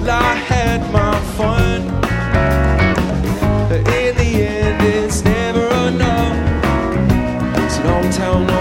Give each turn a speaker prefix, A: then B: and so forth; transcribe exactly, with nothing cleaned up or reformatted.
A: Well, I had my fun, but in the end it's never enough. It's an old town